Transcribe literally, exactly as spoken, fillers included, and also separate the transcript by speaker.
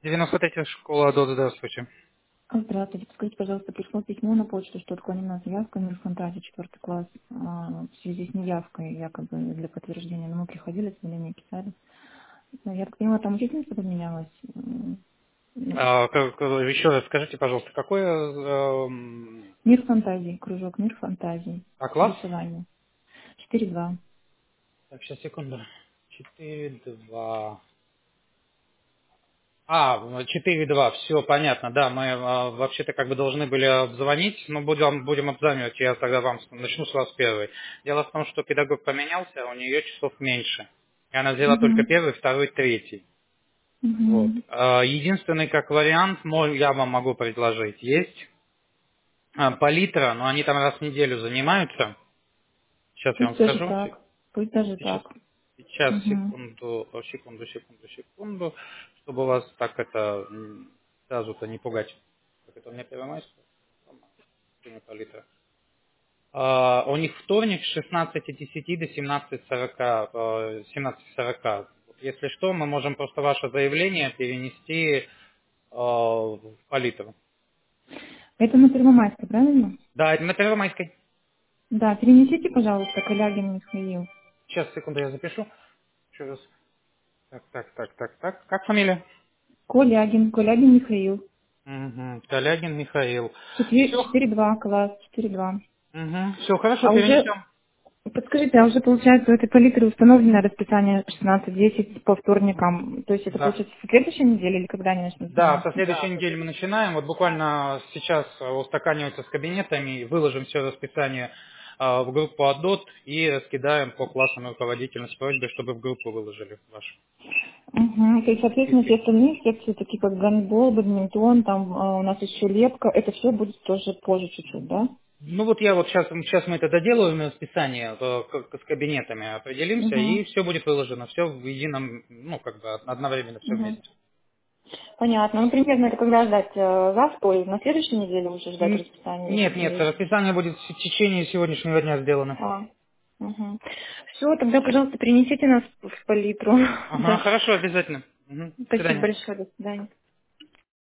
Speaker 1: девяносто третья школа АДО, здравствуйте.
Speaker 2: Здравствуйте. Подскажите, пожалуйста, пришло письмо на почту, что отклонена заявка на фантазии четвертый класс а, в связи с неявкой, якобы для подтверждения. Но мы приходили, заявление писали. Но я так понимаю, там учительница поменялась. М, ну,
Speaker 1: А, как- как- еще раз скажите, пожалуйста, какой эм,
Speaker 2: Мир фантазий, кружок Мир фантазий,
Speaker 1: а класс?
Speaker 2: рисование. четыре два.
Speaker 1: Так, сейчас, секунду. четыре два. А, четыре два, все понятно, да, мы э, вообще-то как бы должны были обзвонить, но будем, будем обзванивать, я тогда вам с- начну с вас первый. Дело в том, что педагог поменялся, у нее часов меньше. И она взяла только
Speaker 2: Угу.
Speaker 1: первый, второй, третий. Вот.
Speaker 2: Угу.
Speaker 1: А, единственный как вариант, мой, я вам могу предложить, есть а, палитра, но они там раз в неделю занимаются. Сейчас я вам
Speaker 2: Пусть даже
Speaker 1: скажу. Се-
Speaker 2: так. Пусть даже
Speaker 1: Сейчас,
Speaker 2: так.
Speaker 1: сейчас,
Speaker 2: Угу.
Speaker 1: секунду, о, секунду, секунду, секунду, чтобы вас так это м, сразу-то не пугать. Как это у меня первомайская? Время палитра. А, у них вторник с шестнадцати десяти до семнадцати сорока. э, семнадцати сорока. Вот если что, мы можем просто ваше заявление перенести э, в палитру.
Speaker 2: Это на Первомайской, правильно?
Speaker 1: Да, это на Первомайской.
Speaker 2: Да, перенесите, пожалуйста, Калягин Михаил.
Speaker 1: Сейчас, секунду, я запишу. Еще раз. Так, так, так, так, так. Как фамилия?
Speaker 2: Колягин, Колягин Михаил.
Speaker 1: Угу. Колягин Михаил. Все.
Speaker 2: четыре два класс, четыре два.
Speaker 1: Угу. Все, хорошо,
Speaker 2: А уже,
Speaker 1: перенесем.
Speaker 2: подскажите, а уже получается у этой палитры установленное расписание шестнадцать десять по вторникам? То есть это
Speaker 1: Да.
Speaker 2: получается в следующей неделе или когда они начнут
Speaker 1: Да, со
Speaker 2: заниматься?
Speaker 1: следующей недели мы начинаем. Вот буквально сейчас э, устаканиваются с кабинетами, выложим все расписание э, в группу АДОТ и раскидаем по классным руководителям с просьбой, чтобы в группу выложили ваши
Speaker 2: Угу. То есть, соответственно, все
Speaker 1: списки.
Speaker 2: остальные секции, такие как гандбол, бадминтон, там э, у нас еще лепка, это все будет тоже позже чуть-чуть, да?
Speaker 1: Ну вот я вот сейчас, сейчас мы это доделаем, расписание э, к- к- с кабинетами определимся,
Speaker 2: Угу.
Speaker 1: и все будет выложено, все в едином, ну как бы одновременно, все
Speaker 2: Угу.
Speaker 1: вместе.
Speaker 2: Понятно. Ну, примерно это когда ждать? э, Завтра или на следующей неделе уже ждать
Speaker 1: Н-
Speaker 2: расписание?
Speaker 1: Нет, нет,
Speaker 2: Или...
Speaker 1: расписание будет в течение сегодняшнего дня сделано.
Speaker 2: А. Угу. Все, тогда, пожалуйста, принесите нас в палитру.
Speaker 1: Ага,
Speaker 2: Да.
Speaker 1: хорошо, обязательно. Мгм. До
Speaker 2: Спасибо
Speaker 1: свидания.
Speaker 2: большое. До свидания.